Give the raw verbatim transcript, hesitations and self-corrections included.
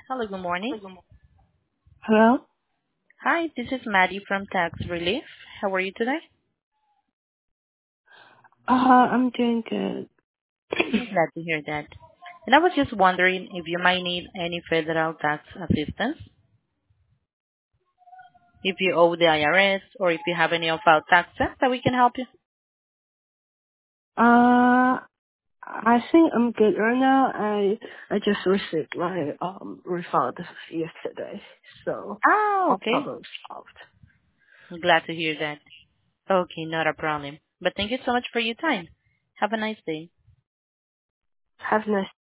Hello, good morning. Hello? Hi, this is Maddie from Tax Relief. How are you today? Uh, I'm doing good. I'm glad to hear that. And I was just wondering if you might need any federal tax assistance, if you owe the I R S, or if you have any of our taxes that we can help you. Uh, I think I'm good right now. I I just received my um refund yesterday, so Ah, all okay. problems solved. I'm glad to hear that. Okay, not a problem. But thank you so much for your time. Have a nice day. Have a nice